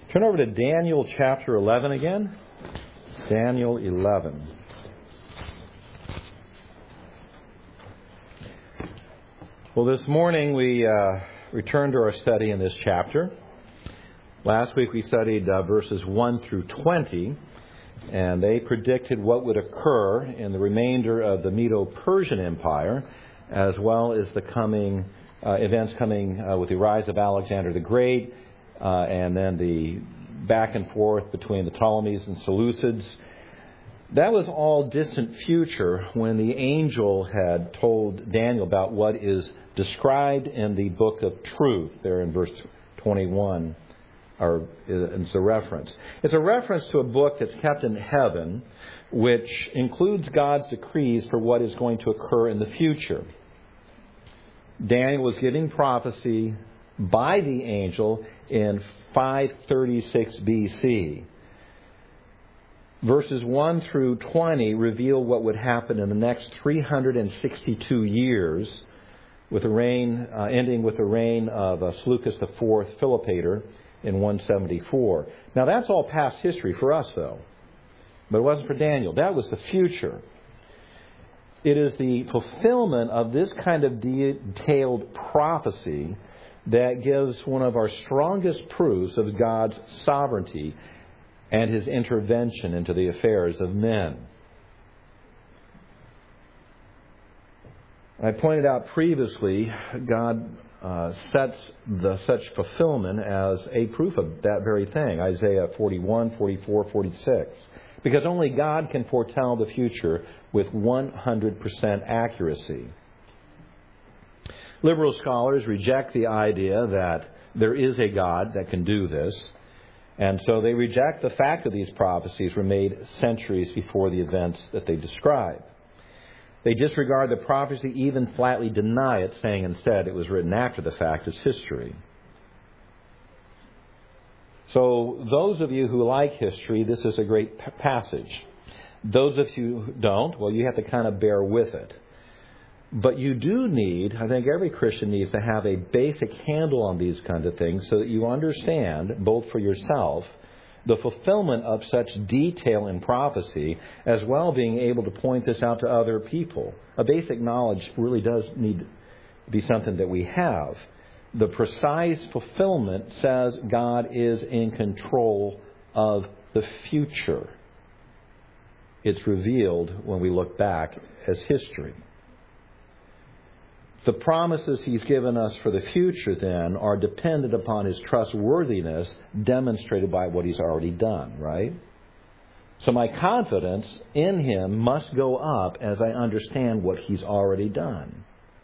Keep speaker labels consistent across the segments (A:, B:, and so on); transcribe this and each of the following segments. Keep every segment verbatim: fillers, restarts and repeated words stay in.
A: Turn over to Daniel chapter eleven again. Daniel eleven. Well, this morning we uh, returned to our study in this chapter. Last week we studied uh, verses one through twenty, and they predicted what would occur in the remainder of the Medo-Persian Empire, as well as the coming uh, events coming uh, with the rise of Alexander the Great, uh, and then the back and forth between the Ptolemies and Seleucids. That was all distant future when the angel had told Daniel about what is described in the book of truth, there in verse twenty-one. Or it's a reference. It's a reference to a book that's kept in heaven, which includes God's decrees for what is going to occur in the future. Daniel was giving prophecy by the angel in five thirty-six B C. Verses one through twenty reveal what would happen in the next three hundred sixty-two years, with the reign uh, ending with the reign of uh, Seleucus the Fourth Philopator in one seventy-four. Now that's all past history for us, though. But it wasn't for Daniel. That was the future. It is the fulfillment of this kind of detailed prophecy that gives one of our strongest proofs of God's sovereignty and His intervention into the affairs of men. I pointed out previously, God uh, sets the such fulfillment as a proof of that very thing. Isaiah forty-one, forty-four, forty-six. Because only God can foretell the future with one hundred percent accuracy. Liberal scholars reject the idea that there is a God that can do this. And so they reject the fact that these prophecies were made centuries before the events that they describe. They disregard the prophecy, even flatly deny it, saying instead it was written after the fact as history. So those of you who like history, this is a great p- passage. Those of you who don't, well, you have to kind of bear with it. But you do need, I think every Christian needs to have a basic handle on these kinds of things so that you understand, both for yourself, the fulfillment of such detail in prophecy, as well being able to point this out to other people. A basic knowledge really does need to be something that we have. The precise fulfillment says God is in control of the future. It's revealed when we look back as history. The promises He's given us for the future, then, are dependent upon His trustworthiness demonstrated by what He's already done, right? So my confidence in Him must go up as I understand what He's already done.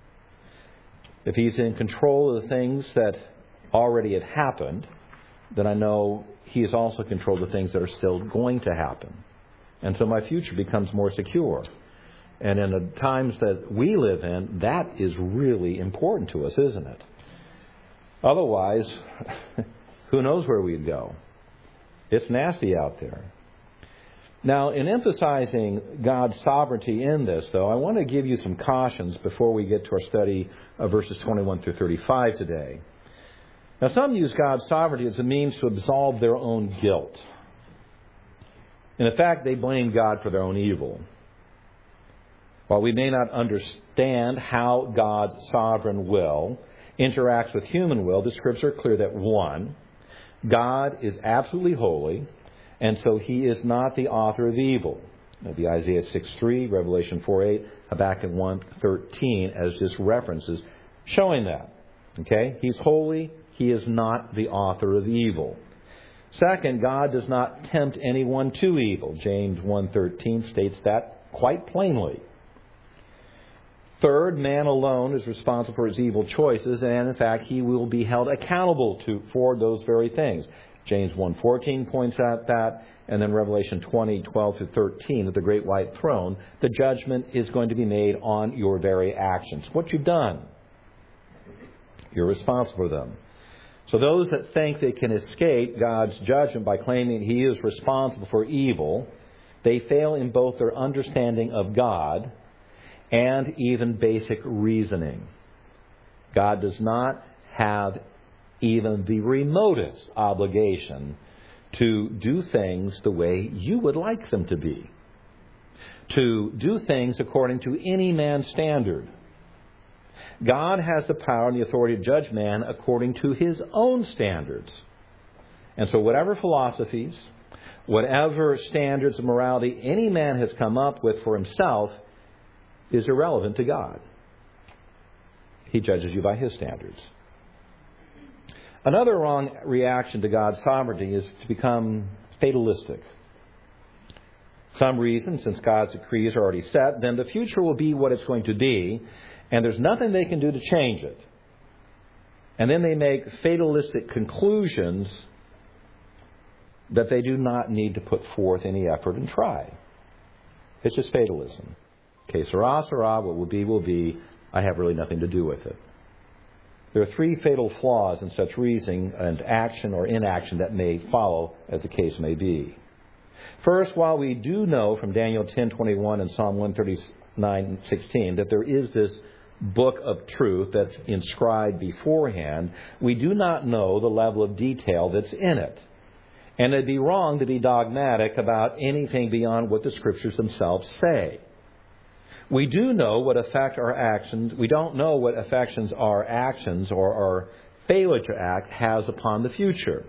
A: If He's in control of the things that already have happened, then I know He is also in control of the things that are still going to happen. And so my future becomes more secure. And in the times that we live in, that is really important to us, isn't it? Otherwise, who knows where we'd go? It's nasty out there. Now, in emphasizing God's sovereignty in this, though, I want to give you some cautions before we get to our study of verses twenty-one through thirty-five today. Now, some use God's sovereignty as a means to absolve their own guilt. In effect, they blame God for their own evil. While we may not understand how God's sovereign will interacts with human will, the Scriptures are clear that, one, God is absolutely holy, and so He is not the author of evil. That'd be Isaiah six three, Revelation four eight, Habakkuk one thirteen, as just references showing that. Okay? He's holy. He is not the author of evil. Second, God does not tempt anyone to evil. James one thirteen states that quite plainly. Third, man alone is responsible for his evil choices, and in fact, he will be held accountable to for those very things. James one fourteen points out that, and then Revelation twenty twelve through thirteen, at the great white throne, the judgment is going to be made on your very actions. What you've done, you're responsible for them. So those that think they can escape God's judgment by claiming He is responsible for evil, they fail in both their understanding of God and even basic reasoning. God does not have even the remotest obligation to do things the way you would like them to be, to do things according to any man's standard. God has the power and the authority to judge man according to his own standards. And so whatever philosophies, whatever standards of morality any man has come up with for himself is irrelevant to God. He judges you by his standards. Another wrong reaction to God's sovereignty is to become fatalistic. Some reason, since God's decrees are already set, then the future will be what it's going to be, and there's nothing they can do to change it. And then they make fatalistic conclusions that they do not need to put forth any effort and try. It's just fatalism. Que sera, sera, what will be, will be. I have really nothing to do with it. There are three fatal flaws in such reasoning and action or inaction that may follow, as the case may be. First, while we do know from Daniel ten twenty-one and Psalm one thirty-nine sixteen that there is this book of truth that's inscribed beforehand, we do not know the level of detail that's in it. And it'd be wrong to be dogmatic about anything beyond what the Scriptures themselves say. We do know what affect our actions. We don't know what affections our actions or our failure to act has upon the future.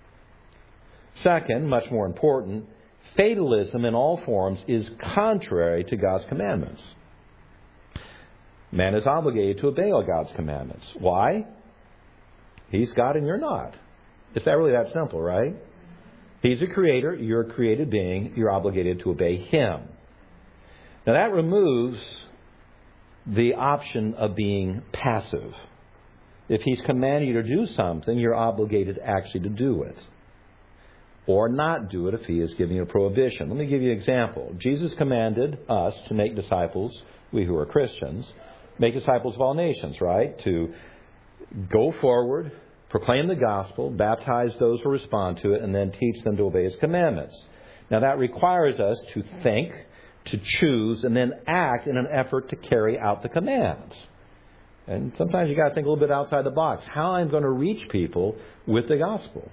A: Second, much more important, fatalism in all forms is contrary to God's commandments. Man is obligated to obey all God's commandments. Why? He's God and you're not. It's that really that simple, right? He's a creator. You're a created being. You're obligated to obey him. Now that removes the option of being passive. If he's commanding you to do something, you're obligated actually to do it. Or not do it if he is giving you a prohibition. Let me give you an example. Jesus commanded us to make disciples, we who are Christians, make disciples of all nations, right? To go forward, proclaim the gospel, baptize those who respond to it, and then teach them to obey his commandments. Now that requires us to think, to choose, and then act in an effort to carry out the commands. And sometimes you got to think a little bit outside the box. How I'm going to reach people with the gospel.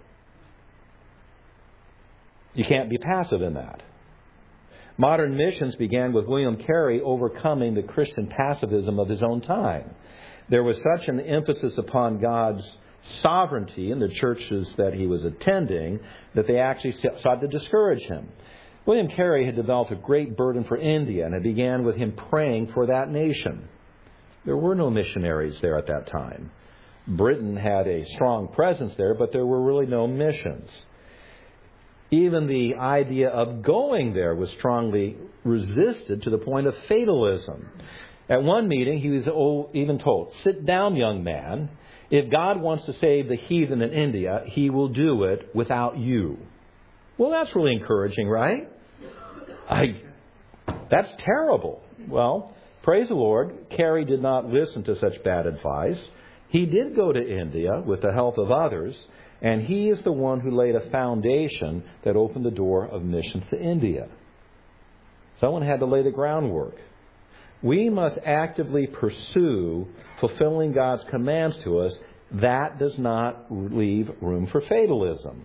A: You can't be passive in that. Modern missions began with William Carey overcoming the Christian pacifism of his own time. There was such an emphasis upon God's sovereignty in the churches that he was attending that they actually sought to discourage him. William Carey had developed a great burden for India, and it began with him praying for that nation. There were no missionaries there at that time. Britain had a strong presence there, but there were really no missions. Even the idea of going there was strongly resisted to the point of fatalism. At one meeting, he was even told, "Sit down, young man. If God wants to save the heathen in India, he will do it without you." Well, that's really encouraging, right? I, that's terrible. Well, praise the Lord, Carey did not listen to such bad advice. He did go to India with the help of others, and he is the one who laid a foundation that opened the door of missions to India. Someone had to lay the groundwork. We must actively pursue fulfilling God's commands to us. That does not leave room for fatalism.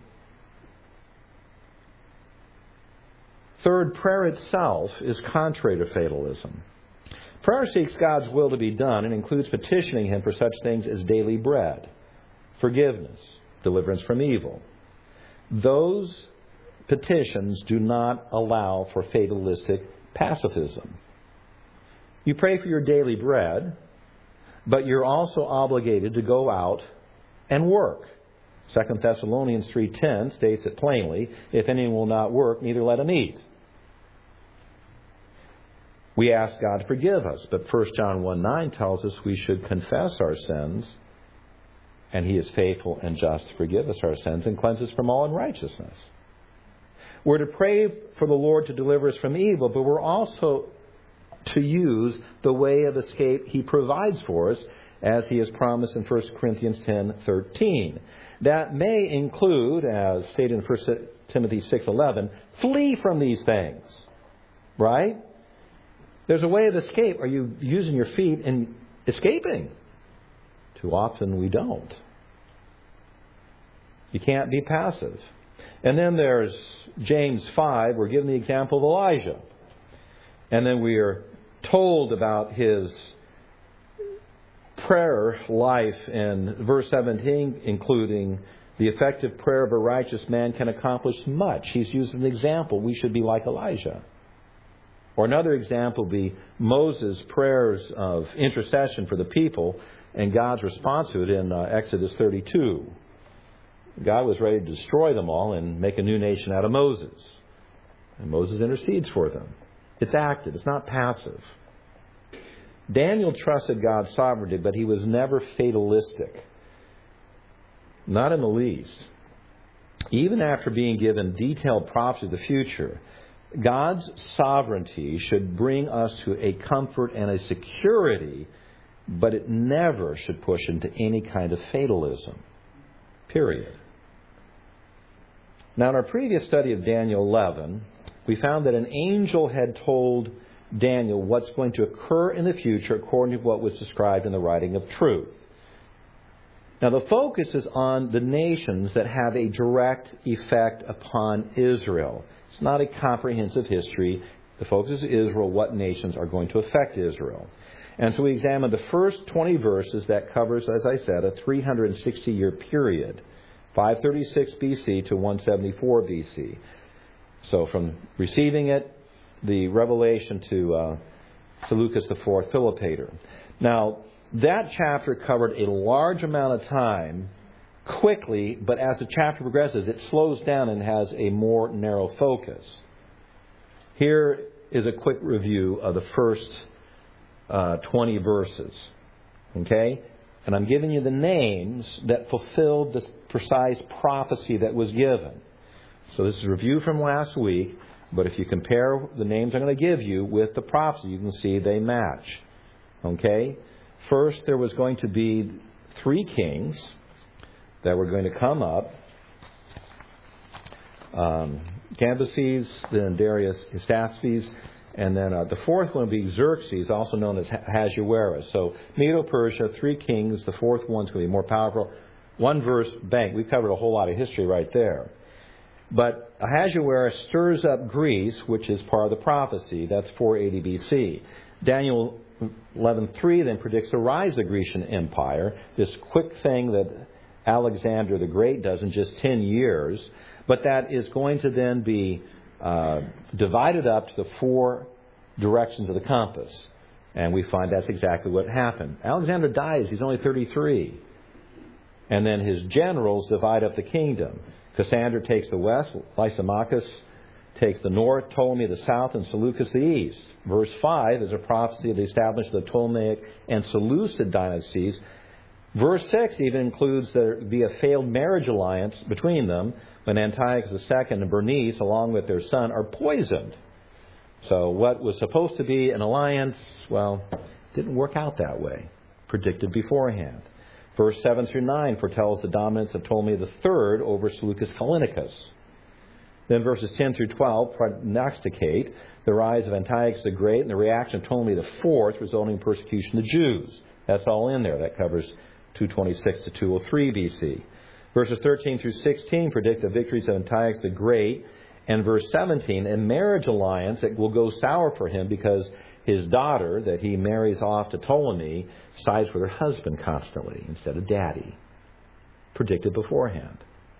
A: Third, prayer itself is contrary to fatalism. Prayer seeks God's will to be done and includes petitioning him for such things as daily bread, forgiveness, deliverance from evil. Those petitions do not allow for fatalistic pacifism. You pray for your daily bread, but you're also obligated to go out and work. Second Thessalonians three ten states it plainly, "If anyone will not work, neither let him eat." We ask God to forgive us, but First John one nine tells us we should confess our sins, and he is faithful and just to forgive us our sins and cleanse us from all unrighteousness. We're to pray for the Lord to deliver us from evil, but we're also to use the way of escape he provides for us, as he has promised in First Corinthians ten thirteen. That may include, as stated in First Timothy six eleven, flee from these things. Right? There's a way of escape. Are you using your feet and escaping? Too often we don't. You can't be passive. And then there's James five. We're given the example of Elijah. And then we are told about his prayer life in verse seventeen, including the effective prayer of a righteous man can accomplish much. He's used as an example. We should be like Elijah. Or another example would be Moses' prayers of intercession for the people and God's response to it in uh, Exodus thirty-two. God was ready to destroy them all and make a new nation out of Moses. And Moses intercedes for them. It's active. It's not passive. Daniel trusted God's sovereignty, but he was never fatalistic. Not in the least. Even after being given detailed prophecy of the future, God's sovereignty should bring us to a comfort and a security, but it never should push into any kind of fatalism. Period. Now, in our previous study of Daniel eleven, we found that an angel had told Daniel what's going to occur in the future according to what was described in the writing of truth. Now, the focus is on the nations that have a direct effect upon Israel. It's not a comprehensive history. The focus is Israel, what nations are going to affect Israel. And so we examined the first twenty verses that covers, as I said, a three hundred sixty year period, five thirty-six B C to one seventy-four B C. So from receiving it, the revelation to uh, Seleucus the Fourth, Philopator. Now, that chapter covered a large amount of time quickly, but as the chapter progresses, it slows down and has a more narrow focus. Here is a quick review of the first uh, twenty verses. Okay? And I'm giving you the names that fulfilled the precise prophecy that was given. So this is a review from last week, but if you compare the names I'm going to give you with the prophecy, you can see they match. Okay? First, there was going to be three kings that were going to come up. Um, Cambyses, then Darius Hystaspes, and then uh, the fourth one would be Xerxes, also known as Ahasuerus. So Medo-Persia, three kings. The fourth one's going to be more powerful. One verse, bang. We've covered a whole lot of history right there. But Ahasuerus stirs up Greece, which is part of the prophecy. That's four eighty B C. Daniel eleven three then predicts the rise of the Grecian Empire, this quick thing that Alexander the Great does in just ten years, but that is going to then be uh, divided up to the four directions of the compass. And we find that's exactly what happened. Alexander dies. He's only thirty-three. And then his generals divide up the kingdom. Cassander takes the west, Lysimachus takes the north, Ptolemy the south, and Seleucus the east. Verse five is a prophecy of the establishment of the Ptolemaic and Seleucid dynasties. Verse six even includes there be a failed marriage alliance between them when Antiochus the Second and Bernice, along with their son, are poisoned. So what was supposed to be an alliance, well, didn't work out that way, predicted beforehand. Verse seven through nine foretells the dominance of Ptolemy the Third over Seleucus Callinicus. Then verses ten through twelve prognosticate the rise of Antiochus the Great and the reaction of Ptolemy the Fourth, resulting in persecution of the Jews. That's all in there. That covers two twenty-six to two oh three B C. Verses thirteen through sixteen predict the victories of Antiochus the Great. And verse seventeen, a marriage alliance that will go sour for him because his daughter that he marries off to Ptolemy sides with her husband constantly instead of daddy. Predicted beforehand.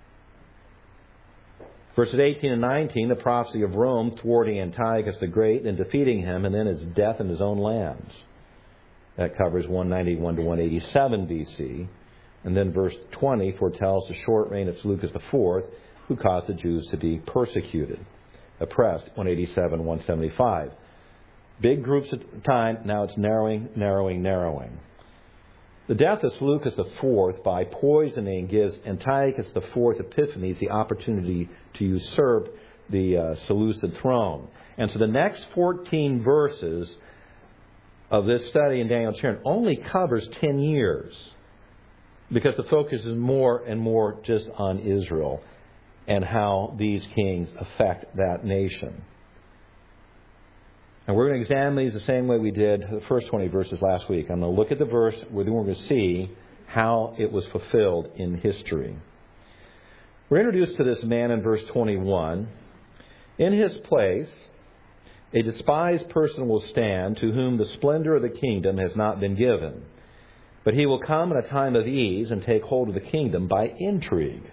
A: Verses eighteen and nineteen, the prophecy of Rome thwarting Antiochus the Great and defeating him, and then his death in his own lands. That covers one ninety-one to one eighty-seven B C. And then verse twenty foretells the short reign of Seleucus the Fourth, who caused the Jews to be persecuted, oppressed, one eighty-seven to one seventy-five. Big groups at the time, now it's narrowing, narrowing, narrowing. The death of Seleucus the Fourth by poisoning gives Antiochus the Fourth Epiphanes the opportunity to usurp the uh, Seleucid throne. And so the next fourteen verses of this study in Daniel chapter only covers ten years, because the focus is more and more just on Israel and how these kings affect that nation. And we're going to examine these the same way we did the first twenty verses last week. I'm going to look at the verse, then we're going to see how it was fulfilled in history. We're introduced to this man in verse twenty-one. In his place, a despised person will stand to whom the splendor of the kingdom has not been given. But he will come in a time of ease and take hold of the kingdom by intrigue.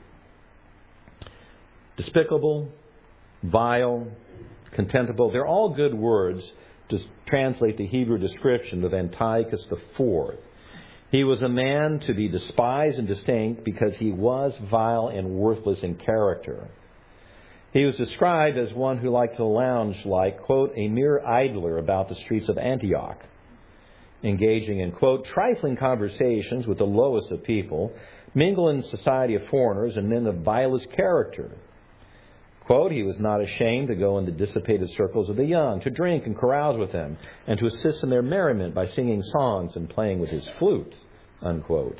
A: Despicable, vile, contemptible, they're all good words to translate the Hebrew description of Antiochus the Fourth. He was a man to be despised and disdained because he was vile and worthless in character. He was described as one who liked to lounge like, quote, a mere idler about the streets of Antioch, engaging in, quote, trifling conversations with the lowest of people, mingle in society of foreigners and men of vilest character. Quote, he was not ashamed to go in the dissipated circles of the young, to drink and carouse with them, and to assist in their merriment by singing songs and playing with his flute, unquote.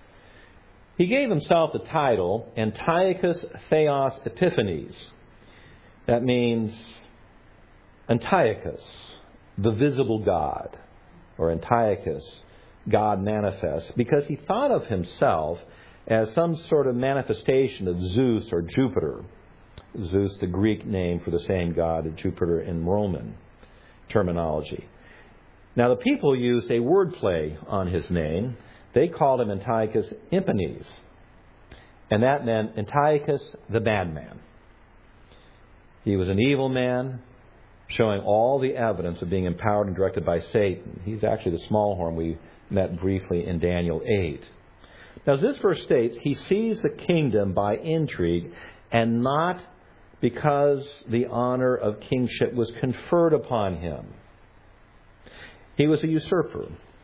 A: He gave himself the title Antiochus Theos Epiphanes. That means Antiochus, the visible God, or Antiochus, God manifest, because he thought of himself as some sort of manifestation of Zeus or Jupiter. Zeus, the Greek name for the same god as Jupiter in Roman terminology. Now, the people used a wordplay on his name. They called him Antiochus Epiphanes, and that meant Antiochus the bad man. He was an evil man, showing all the evidence of being empowered and directed by Satan. He's actually the small horn we met briefly in Daniel eight. Now, as this verse states, he seized the kingdom by intrigue and not because the honor of kingship was conferred upon him. He was a usurper.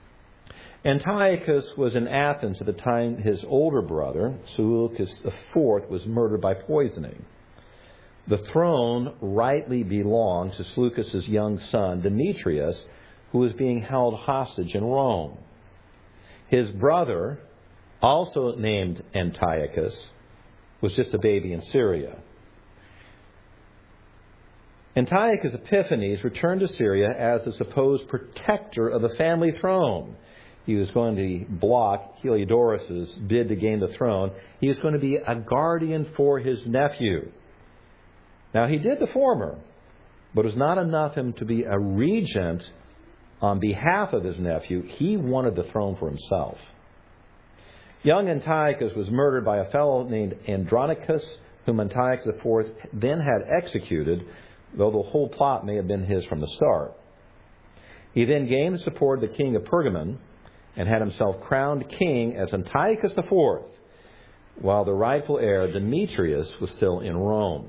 A: Antiochus was in Athens at the time his older brother, Seleucus the Fourth, was murdered by poisoning. The throne rightly belonged to Seleucus' young son, Demetrius, who was being held hostage in Rome. His brother, also named Antiochus, was just a baby in Syria. Antiochus Epiphanes returned to Syria as the supposed protector of the family throne. He was going to block Heliodorus' bid to gain the throne. He was going to be a guardian for his nephew. Now, he did the former, but it was not enough for him to be a regent on behalf of his nephew. He wanted the throne for himself. Young Antiochus was murdered by a fellow named Andronicus, whom Antiochus the Fourth then had executed, though the whole plot may have been his from the start. He then gained the support of the king of Pergamon and had himself crowned king as Antiochus the Fourth, while the rightful heir, Demetrius, was still in Rome.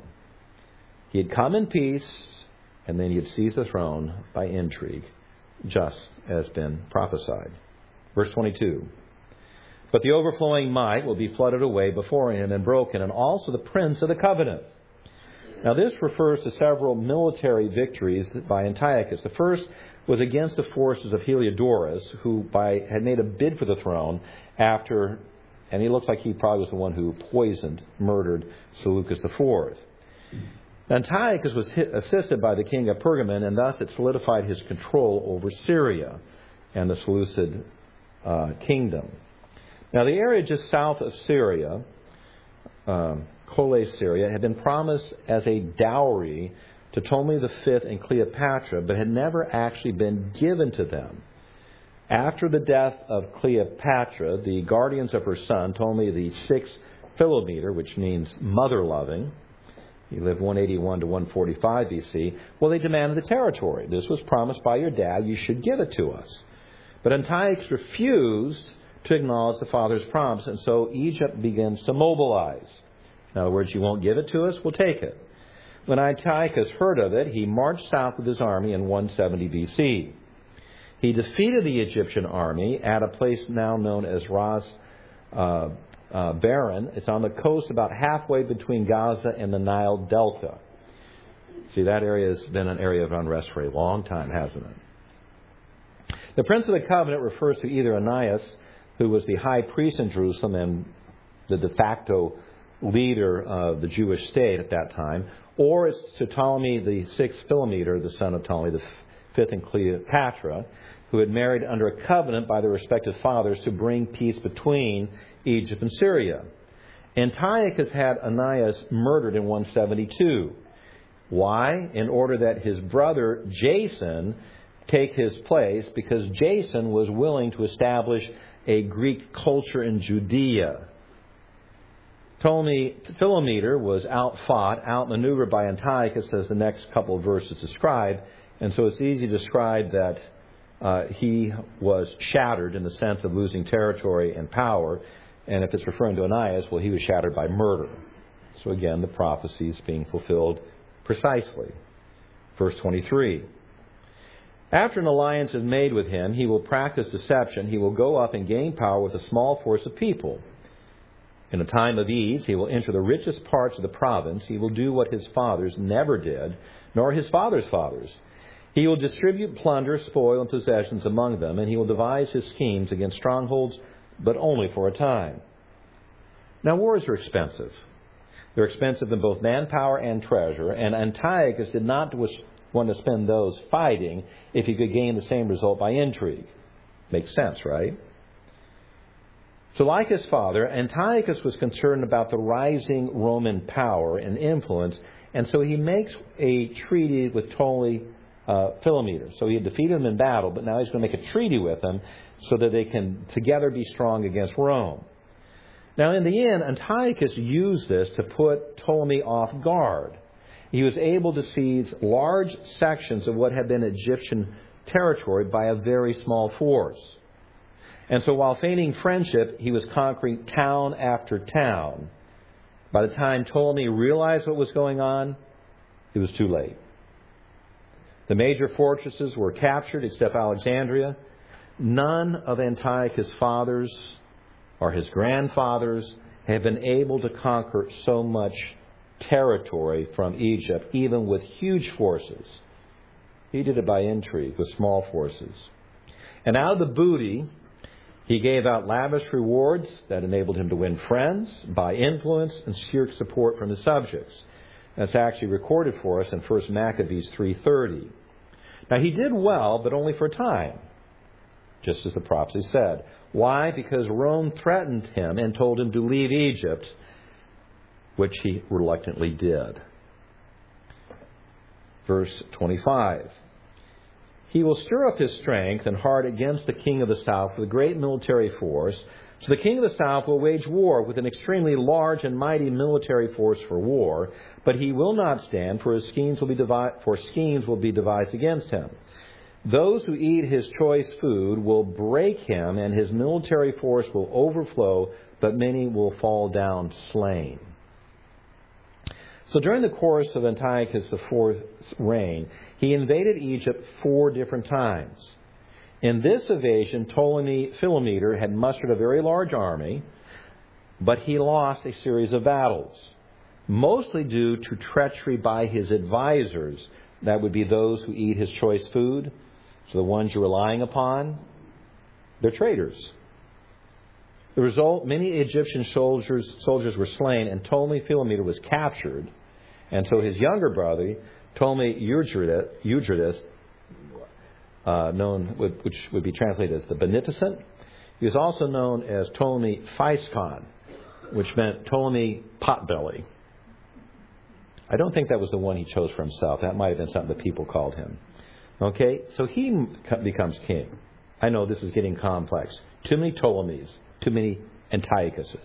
A: He had come in peace, and then he had seized the throne by intrigue, just as been prophesied. Verse twenty-two. But the overflowing might will be flooded away before him and broken, and also the prince of the covenant. Now, this refers to several military victories by Antiochus. The first was against the forces of Heliodorus, who by, had made a bid for the throne after, and he looks like he probably was the one who poisoned, murdered Seleucus the Fourth. Antiochus was hit, assisted by the king of Pergamon, and thus it solidified his control over Syria and the Seleucid uh, kingdom. Now, the area just south of Syria, um, Kole, Syria, had been promised as a dowry to Ptolemy the Fifth and Cleopatra, but had never actually been given to them. After the death of Cleopatra, the guardians of her son, Ptolemy the Sixth Philometor, which means mother-loving, he lived one eighty-one to one forty-five B C, well, they demanded the territory. This was promised by your dad. You should give it to us. But Antiochus refused to acknowledge the father's promise, and so Egypt begins to mobilize. In other words, you won't give it to us, we'll take it. When Antiochus heard of it, he marched south with his army in one seventy B C. He defeated the Egyptian army at a place now known as Ras uh, uh, Baran. It's on the coast about halfway between Gaza and the Nile Delta. See, that area has been an area of unrest for a long time, hasn't it? The Prince of the Covenant refers to either Ananias, who was the high priest in Jerusalem and the de facto leader of the Jewish state at that time, or it's to Ptolemy the Sixth Philometor, the son of Ptolemy the Fifth and Cleopatra, who had married under a covenant by their respective fathers to bring peace between Egypt and Syria. Antiochus had Onias murdered in one seventy-two. Why? In order that his brother Jason take his place, because Jason was willing to establish a Greek culture in Judea. Ptolemy Philometor was outfought, outmaneuvered by Antiochus, as the next couple of verses describe, and so it's easy to describe that uh, he was shattered in the sense of losing territory and power, and if it's referring to Onias, well, he was shattered by murder. So again, the prophecy is being fulfilled precisely. Verse twenty-three. After an alliance is made with him, he will practice deception. He will go up and gain power with a small force of people. In a time of ease, he will enter the richest parts of the province. He will do what his fathers never did, nor his fathers' fathers. He will distribute plunder, spoil, and possessions among them, and he will devise his schemes against strongholds, but only for a time. Now, wars are expensive. They're expensive in both manpower and treasure, and Antiochus did not want to spend those fighting if he could gain the same result by intrigue. Makes sense, right? So like his father, Antiochus was concerned about the rising Roman power and influence, and so he makes a treaty with Ptolemy uh, Philometor. So he had defeated him in battle, but now he's going to make a treaty with him so that they can together be strong against Rome. Now, in the end, Antiochus used this to put Ptolemy off guard. He was able to seize large sections of what had been Egyptian territory by a very small force. And so while feigning friendship, he was conquering town after town. By the time Ptolemy realized what was going on, it was too late. The major fortresses were captured except Alexandria. None of Antiochus' fathers or his grandfathers have been able to conquer so much territory from Egypt, even with huge forces. He did it by intrigue with small forces. And out of the booty, he gave out lavish rewards that enabled him to win friends, buy influence, and secure support from his subjects. That's actually recorded for us in First Maccabees three thirty. Now, he did well, but only for a time, just as the prophecy said. Why? Because Rome threatened him and told him to leave Egypt, which he reluctantly did. Verse twenty-five. He will stir up his strength and heart against the king of the south with a great military force. So the king of the south will wage war with an extremely large and mighty military force for war, but he will not stand, for his schemes will be devi- for schemes will be devised against him. Those who eat his choice food will break him, and his military force will overflow, but many will fall down slain. So during the course of Antiochus the fourth's reign, he invaded Egypt four different times. In this invasion, Ptolemy Philometor had mustered a very large army, but he lost a series of battles, mostly due to treachery by his advisors. That would be those who eat his choice food. So the ones you're relying upon, they're traitors. The result, many Egyptian soldiers soldiers were slain, and Ptolemy Philometor was captured. And so his younger brother, Ptolemy Euergetes, uh, known, which would be translated as the Beneficent, he was also known as Ptolemy Physcon, which meant Ptolemy Potbelly. I don't think that was the one he chose for himself. That might have been something the people called him. Okay, so he becomes king. I know this is getting complex. Too many Ptolemies, too many Antiochuses.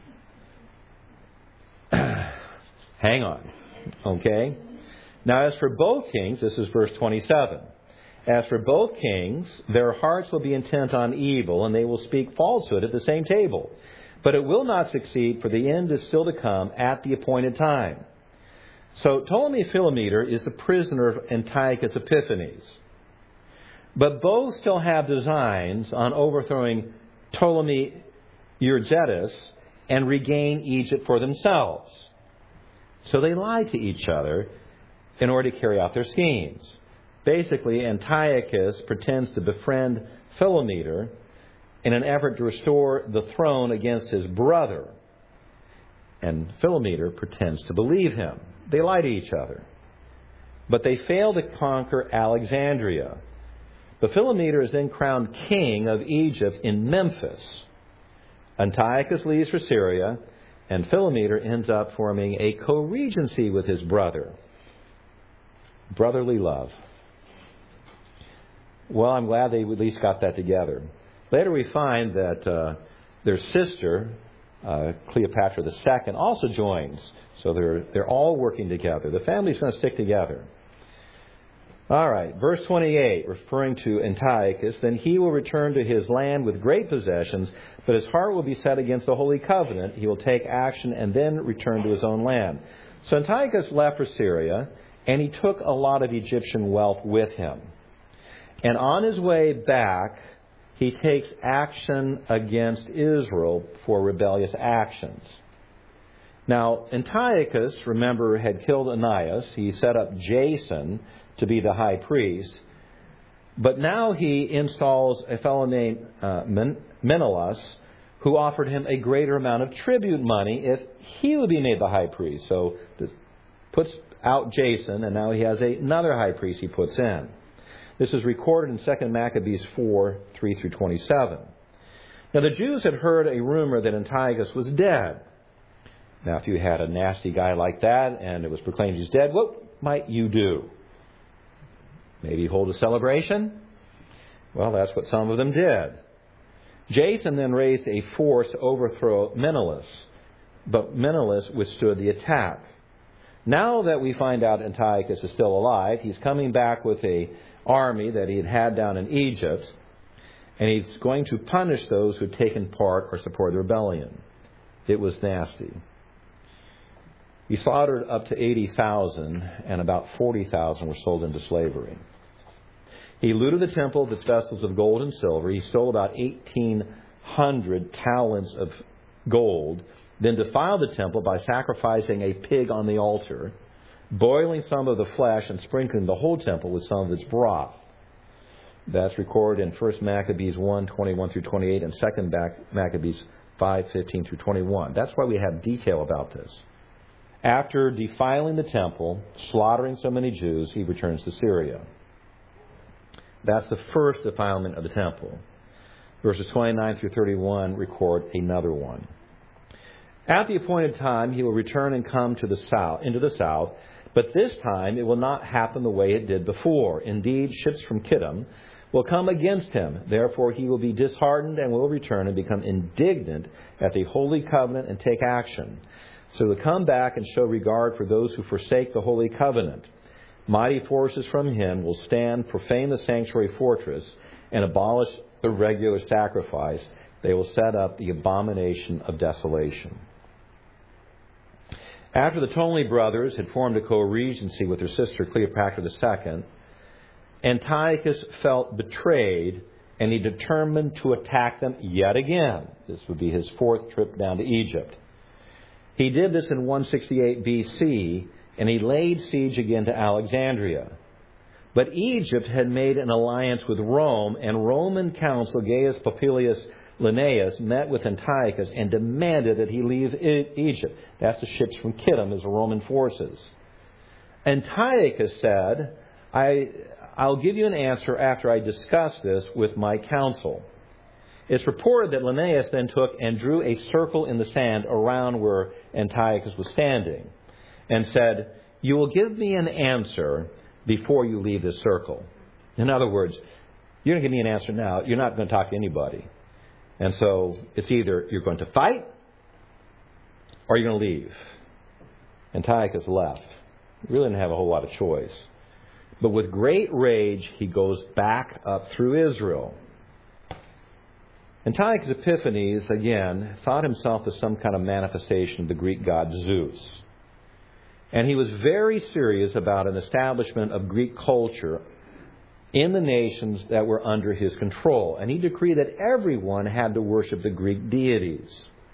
A: Hang on. Okay? Now, as for both kings, this is verse twenty-seven. As for both kings, their hearts will be intent on evil, and they will speak falsehood at the same table. But it will not succeed, for the end is still to come at the appointed time. So Ptolemy Philometor is the prisoner of Antiochus Epiphanes. But both still have designs on overthrowing Ptolemy Euergetes and regain Egypt for themselves. So they lie to each other in order to carry out their schemes. Basically, Antiochus pretends to befriend Philometor in an effort to restore the throne against his brother. And Philometor pretends to believe him. They lie to each other. But they fail to conquer Alexandria. But Philometor is then crowned king of Egypt in Memphis. Antiochus leaves for Syria, And Philometor ends up forming a co-regency with his brother. Brotherly love. Well, I'm glad they at least got that together. Later we find that uh, their sister, uh, Cleopatra the Second, also joins. So they're they're all working together. The family's going to stick together. All right, verse twenty-eight, referring to Antiochus, then he will return to his land with great possessions, but his heart will be set against the Holy Covenant. He will take action and then return to his own land. So Antiochus left for Syria, and he took a lot of Egyptian wealth with him. And on his way back, he takes action against Israel for rebellious actions. Now, Antiochus, remember, had killed Anias. He set up Jason to be the high priest. But now he installs a fellow named uh, Menelaus, who offered him a greater amount of tribute money if he would be made the high priest. So puts out Jason, and now he has another high priest he puts in. This is recorded in Second Maccabees four, three through twenty-seven. Now the Jews had heard a rumor that Antiochus was dead. Now if you had a nasty guy like that and it was proclaimed he's dead, what might you do? Maybe hold a celebration? Well, that's what some of them did. Jason then raised a force to overthrow Menelaus, but Menelaus withstood the attack. Now that we find out Antiochus is still alive, he's coming back with a army that he had had down in Egypt, and he's going to punish those who had taken part or supported the rebellion. It was nasty. He slaughtered up to eighty thousand, and about forty thousand were sold into slavery. He looted the temple of its vessels of gold and silver. He stole about eighteen hundred talents of gold, then defiled the temple by sacrificing a pig on the altar, boiling some of the flesh and sprinkling the whole temple with some of its broth. That's recorded in First Maccabees one, twenty-one through twenty-eight, and Second Maccabees five, fifteen through twenty-one. That's why we have detail about this. After defiling the temple, slaughtering so many Jews, he returns to Syria. That's the first defilement of the temple. Verses twenty-nine through thirty-one record another one. At the appointed time, he will return and come to the south, into the south, but this time it will not happen the way it did before. Indeed, ships from Kittim will come against him. Therefore, he will be disheartened and will return and become indignant at the Holy Covenant and take action. So he'll come back and show regard for those who forsake the Holy Covenant. Mighty forces from him will stand, profane the sanctuary fortress, and abolish the regular sacrifice. They will set up the abomination of desolation. After the Ptolemy brothers had formed a co-regency with their sister Cleopatra the Second, Antiochus felt betrayed, and he determined to attack them yet again. This would be his fourth trip down to Egypt. He did this in one sixty-eight B C, and he laid siege again to Alexandria. But Egypt had made an alliance with Rome, and Roman consul Gaius Popilius Linnaeus met with Antiochus and demanded that he leave Egypt. That's the ships from Kittim as the Roman forces. Antiochus said, I, I'll give you an answer after I discuss this with my council. It's reported that Linnaeus then took and drew a circle in the sand around where Antiochus was standing and said, you will give me an answer before you leave this circle. In other words, you're going to give me an answer now. You're not going to talk to anybody. And so it's either you're going to fight or you're going to leave. Antiochus left. He really didn't have a whole lot of choice. But with great rage, he goes back up through Israel. Antiochus Epiphanes, again, thought himself as some kind of manifestation of the Greek god Zeus. And he was very serious about an establishment of Greek culture in the nations that were under his control. And he decreed that everyone had to worship the Greek deities.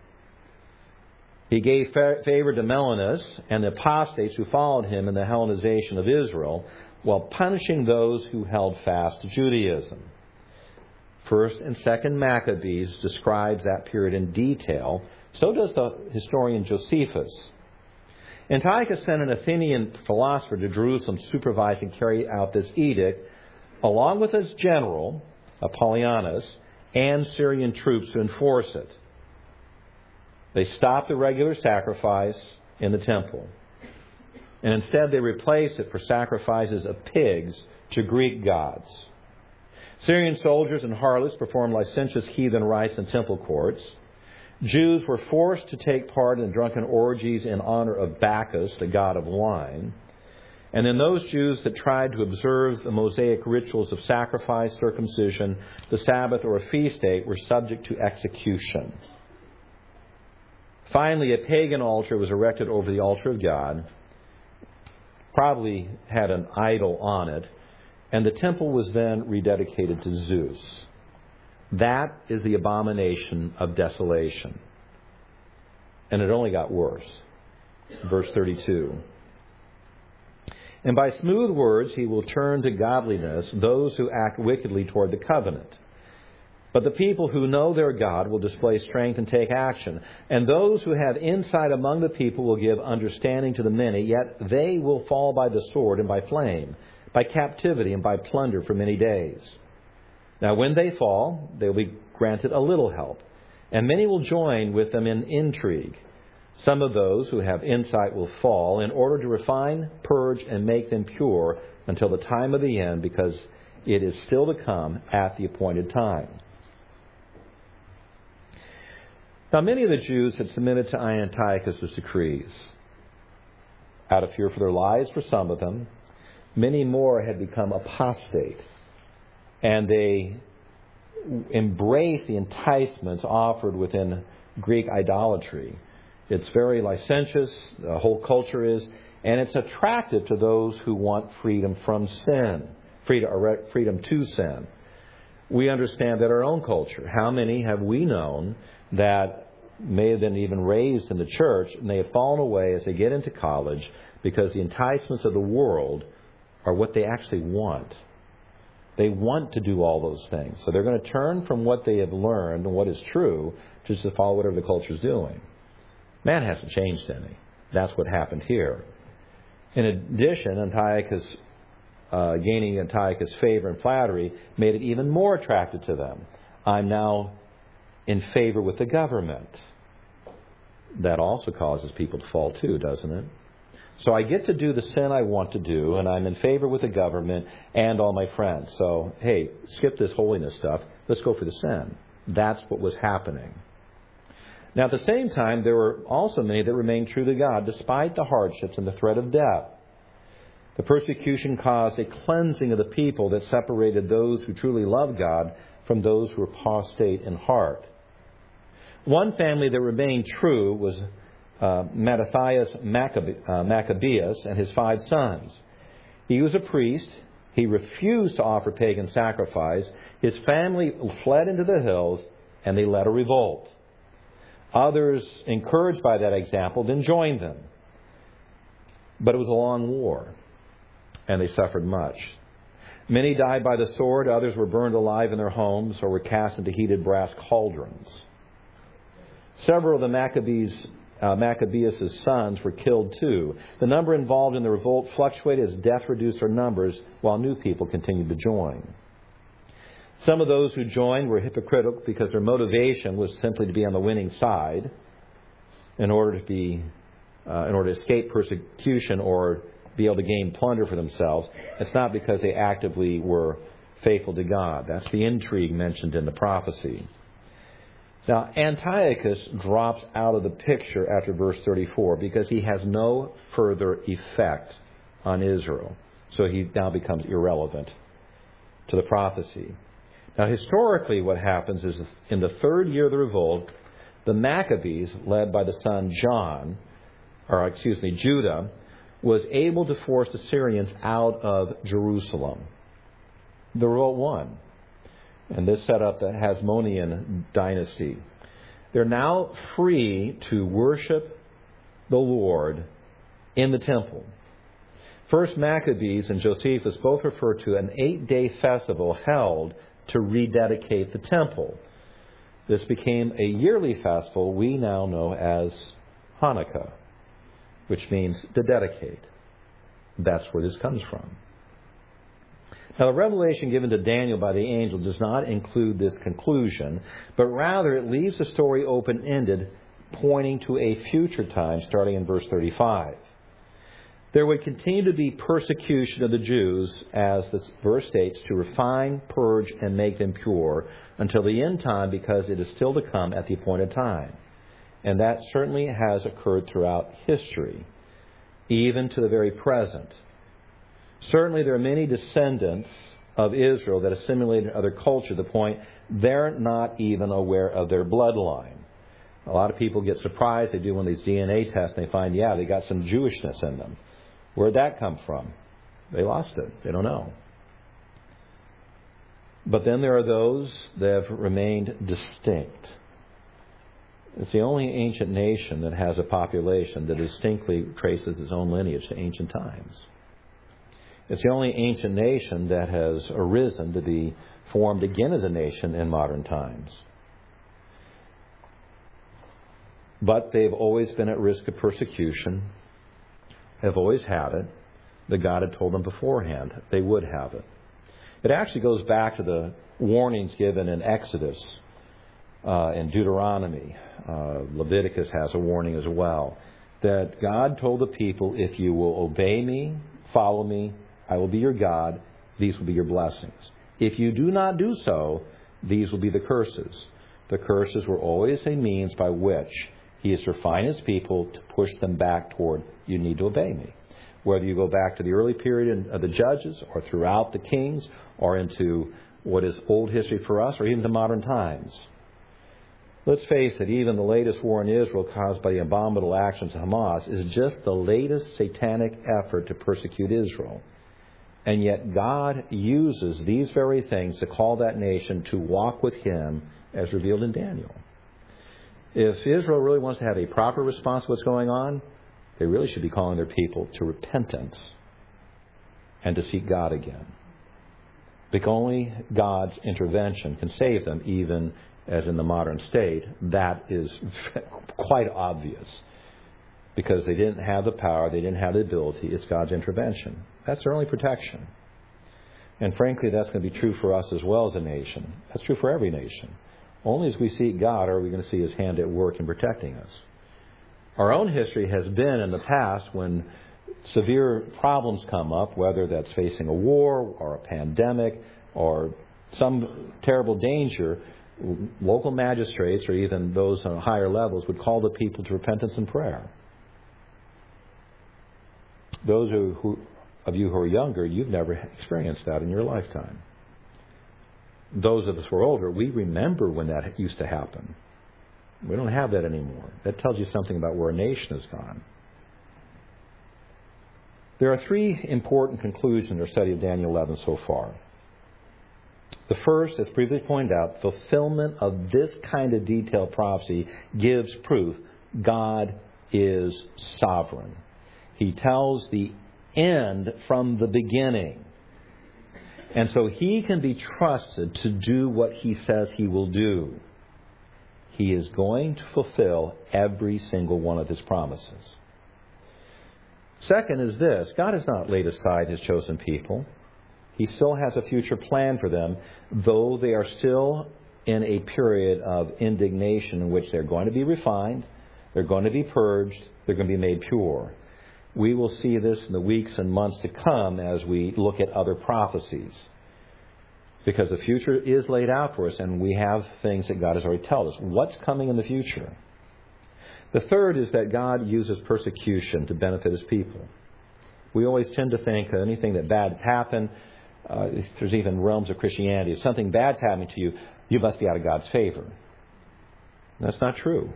A: He gave favor to Melaneus and the apostates who followed him in the Hellenization of Israel, while punishing those who held fast to Judaism. First and Second Maccabees describes that period in detail. So does the historian Josephus. Antiochus sent an Athenian philosopher to Jerusalem to supervise and carry out this edict, along with his general, Apollonius, and Syrian troops to enforce it. They stopped the regular sacrifice in the temple. And instead they replaced it for sacrifices of pigs to Greek gods. Syrian soldiers and harlots performed licentious heathen rites in temple courts. Jews were forced to take part in drunken orgies in honor of Bacchus, the god of wine. And then those Jews that tried to observe the Mosaic rituals of sacrifice, circumcision, the Sabbath, or a feast day were subject to execution. Finally, a pagan altar was erected over the altar of God, probably had an idol on it, and the temple was then rededicated to Zeus. That is the abomination of desolation. And it only got worse. Verse thirty-two. And by smooth words he will turn to godliness those who act wickedly toward the covenant. But the people who know their God will display strength and take action. And those who have insight among the people will give understanding to the many, yet they will fall by the sword and by flame, by captivity and by plunder for many days. Now when they fall, they will be granted a little help, and many will join with them in intrigue. Some of those who have insight will fall in order to refine, purge, and make them pure until the time of the end, because it is still to come at the appointed time. Now many of the Jews had submitted to Antiochus' decrees. Out of fear for their lives for some of them, many more had become apostate, and they embraced the enticements offered within Greek idolatry. It's very licentious, the whole culture is, and it's attractive to those who want freedom from sin, freedom to sin. We understand that our own culture, how many have we known that may have been even raised in the church, and they have fallen away as they get into college because the enticements of the world are what they actually want. They want to do all those things. So they're going to turn from what they have learned and what is true just to follow whatever the culture is doing. Man hasn't changed any. That's what happened here. In addition, Antiochus, uh, gaining Antiochus' favor and flattery made it even more attractive to them. I'm now in favor with the government. That also causes people to fall too, doesn't it? So I get to do the sin I want to do, and I'm in favor with the government and all my friends. So, hey, skip this holiness stuff. Let's go for the sin. That's what was happening. Now, at the same time, there were also many that remained true to God, despite the hardships and the threat of death. The persecution caused a cleansing of the people that separated those who truly loved God from those who were apostate in heart. One family that remained true was uh, Mattathias Maccabe- uh, Maccabeus and his five sons. He was a priest. He refused to offer pagan sacrifice. His family fled into the hills, and they led a revolt. Others, encouraged by that example, then joined them. But it was a long war, and they suffered much. Many died by the sword. Others were burned alive in their homes or were cast into heated brass cauldrons. Several of the Maccabees, uh, Maccabeus' sons were killed too. The number involved in the revolt fluctuated as death reduced their numbers, while new people continued to join. Some of those who joined were hypocritical because their motivation was simply to be on the winning side in order to be, uh, in order to escape persecution or be able to gain plunder for themselves. It's not because they actively were faithful to God. That's the intrigue mentioned in the prophecy. Now, Antiochus drops out of the picture after verse thirty-four because he has no further effect on Israel. So he now becomes irrelevant to the prophecy. Now, historically, what happens is in the third year of the revolt, the Maccabees, led by the son John, or excuse me, Judah, was able to force the Syrians out of Jerusalem. The revolt won. And this set up the Hasmonean dynasty. They're now free to worship the Lord in the temple. First Maccabees and Josephus both refer to an eight-day festival held to rededicate the temple. This became a yearly festival we now know as Hanukkah, which means to dedicate. That's where this comes from. Now, the revelation given to Daniel by the angel does not include this conclusion, but rather it leaves the story open-ended pointing to a future time, starting in verse thirty-five. There would continue to be persecution of the Jews, as this verse states, to refine, purge, and make them pure until the end time, because it is still to come at the appointed time. And that certainly has occurred throughout history, even to the very present. Certainly there are many descendants of Israel that assimilated other culture to the point they're not even aware of their bloodline. A lot of people get surprised. They do one of these D N A tests and they find, yeah, they got some Jewishness in them. Where'd that come from? They lost it. They don't know. But then there are those that have remained distinct. It's the only ancient nation that has a population that distinctly traces its own lineage to ancient times. It's the only ancient nation that has arisen to be formed again as a nation in modern times. But they've always been at risk of persecution, have always had it, but God had told them beforehand they would have it. It actually goes back to the warnings given in Exodus, uh, in Deuteronomy. Uh, Leviticus has a warning as well, that God told the people, if you will obey me, follow me, I will be your God, these will be your blessings. If you do not do so, these will be the curses. The curses were always a means by which He is to refine His people to push them back toward, you need to obey me. Whether you go back to the early period of the Judges, or throughout the Kings, or into what is old history for us, or even to modern times. Let's face it, even the latest war in Israel caused by the abominable actions of Hamas is just the latest satanic effort to persecute Israel. And yet God uses these very things to call that nation to walk with Him as revealed in Daniel. If Israel really wants to have a proper response to what's going on, they really should be calling their people to repentance and to seek God again. Because only God's intervention can save them, even as in the modern state. That is quite obvious. Because they didn't have the power, they didn't have the ability. It's God's intervention. That's their only protection. And frankly, that's going to be true for us as well as a nation. That's true for every nation. Only as we seek God are we going to see His hand at work in protecting us. Our own history has been in the past when severe problems come up, whether that's facing a war or a pandemic or some terrible danger, local magistrates or even those on higher levels would call the people to repentance and prayer. Those who, who, of you who are younger, you've never experienced that in your lifetime. Those of us who are older, we remember when that used to happen. We don't have that anymore. That tells you something about where a nation has gone. There are three important conclusions in our study of Daniel eleven so far. The first, as previously pointed out, fulfillment of this kind of detailed prophecy gives proof God is sovereign. He tells the end from the beginning. And so He can be trusted to do what He says He will do. He is going to fulfill every single one of His promises. Second is this: God has not laid aside His chosen people. He still has a future plan for them, though they are still in a period of indignation in which they're going to be refined, they're going to be purged, they're going to be made pure. We will see this in the weeks and months to come as we look at other prophecies. Because the future is laid out for us, and we have things that God has already told us. What's coming in the future? The third is that God uses persecution to benefit His people. We always tend to think that anything that bad has happened, uh, there's even realms of Christianity. If something bad's happening to you, you must be out of God's favor. That's not true.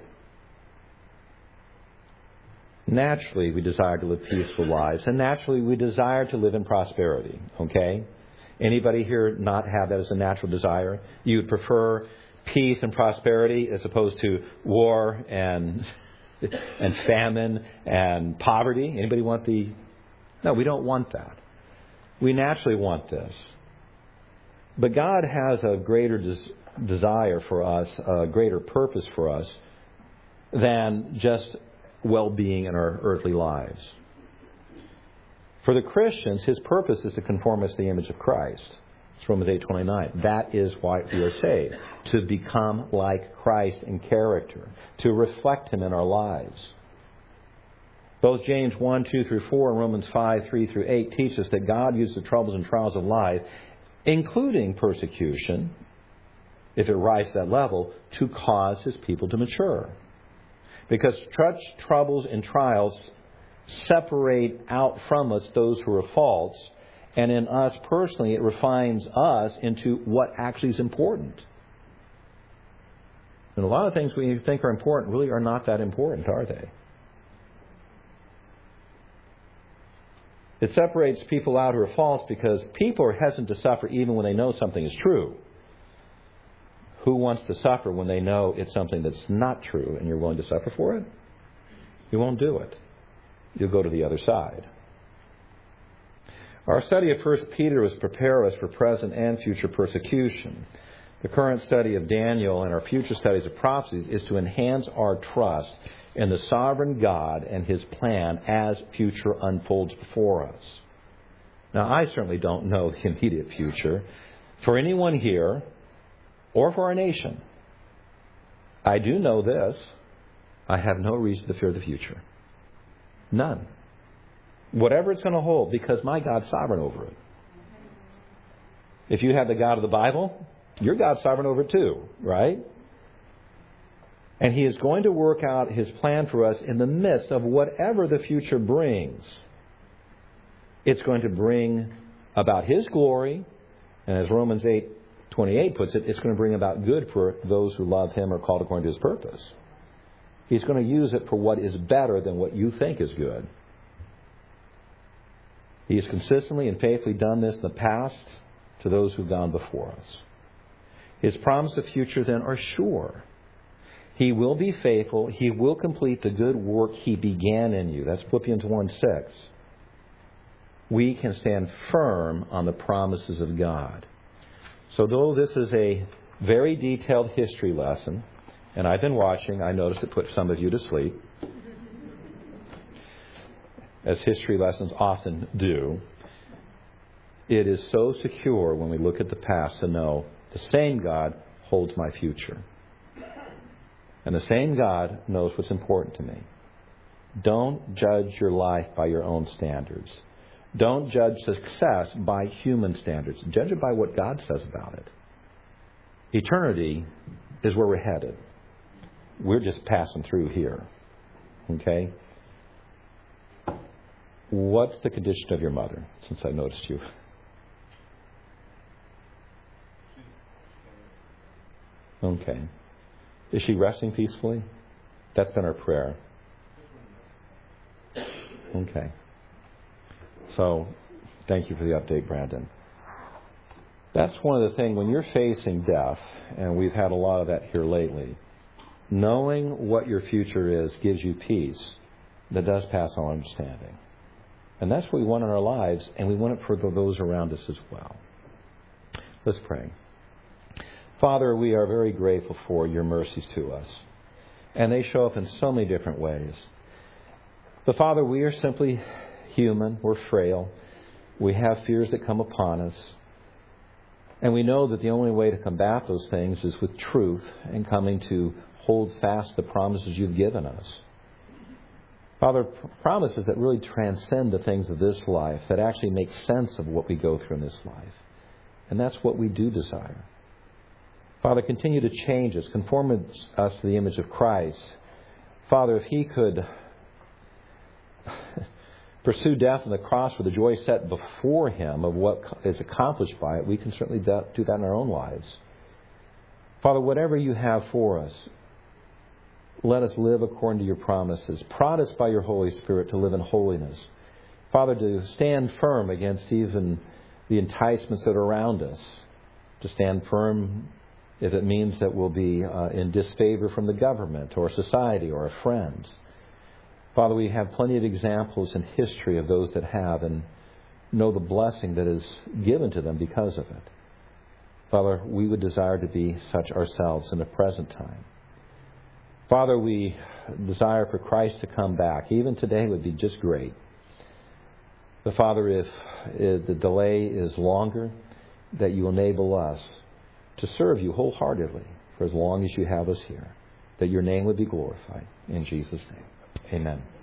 A: Naturally, we desire to live peaceful lives, and naturally, we desire to live in prosperity. Okay? Anybody here not have that as a natural desire? You would prefer peace and prosperity as opposed to war and and famine and poverty? Anybody want the... No, we don't want that. We naturally want this. But God has a greater des- desire for us, a greater purpose for us than just well-being in our earthly lives. For the Christians, His purpose is to conform us to the image of Christ. It's Romans eight twenty-nine. That is why we are saved. To become like Christ in character. To reflect Him in our lives. Both James one, two through four and Romans five, three through eight teach us that God uses the troubles and trials of life, including persecution, if it rises to that level, to cause His people to mature. Because such troubles and trials separate out from us those who are false, and in us personally it refines us into what actually is important. And a lot of things we think are important really are not that important, are they? It separates people out who are false because people are hesitant to suffer even when they know something is true. Who wants to suffer when they know it's something that's not true and you're willing to suffer for it? You won't do it. You'll go to the other side. Our study of First Peter was to prepare us for present and future persecution. The current study of Daniel and our future studies of prophecies is to enhance our trust in the sovereign God and His plan as future unfolds before us. Now, I certainly don't know the immediate future. For anyone here, or for our nation, I do know this. I have no reason to fear the future. None. Whatever it's going to hold, because my God's sovereign over it. If you have the God of the Bible, your God's sovereign over it too, right? And He is going to work out His plan for us in the midst of whatever the future brings. It's going to bring about His glory, and as Romans eight twenty-eight puts it, it's going to bring about good for those who love Him or called according to His purpose. He's going to use it for what is better than what you think is good. He has consistently and faithfully done this in the past to those who've gone before us. His promise of future then are sure. He will be faithful. He will complete the good work He began in you. That's Philippians one six. We can stand firm on the promises of God. So though this is a very detailed history lesson, and I've been watching, I noticed it put some of you to sleep, as history lessons often do, it is so secure when we look at the past to know the same God holds my future. And the same God knows what's important to me. Don't judge your life by your own standards. Don't judge success by human standards. Judge it by what God says about it. Eternity is where we're headed. We're just passing through here. Okay? What's the condition of your mother, since I noticed you? Okay. Is she resting peacefully? That's been our prayer. Okay. So, thank you for the update, Brandon. That's one of the things, when you're facing death, and we've had a lot of that here lately, knowing what your future is gives you peace that does pass all understanding. And that's what we want in our lives, and we want it for those around us as well. Let's pray. Father, we are very grateful for your mercies to us. And they show up in so many different ways. But Father, we are simply human. We're frail. We have fears that come upon us. And we know that the only way to combat those things is with truth and coming to hold fast the promises you've given us. Father, promises that really transcend the things of this life, that actually make sense of what we go through in this life. And that's what we do desire. Father, continue to change us, conform us to the image of Christ. Father, if He could pursue death on the cross for the joy set before Him of what is accomplished by it, we can certainly do that in our own lives. Father, whatever you have for us, let us live according to your promises. Prod us by your Holy Spirit to live in holiness. Father, to stand firm against even the enticements that are around us. To stand firm if it means that we'll be uh, in disfavor from the government or society or our friends. Father, we have plenty of examples in history of those that have and know the blessing that is given to them because of it. Father, we would desire to be such ourselves in the present time. Father, we desire for Christ to come back. Even today would be just great. But Father, if, if the delay is longer, that you enable us to serve you wholeheartedly for as long as you have us here, that your name would be glorified. In Jesus' name, amen.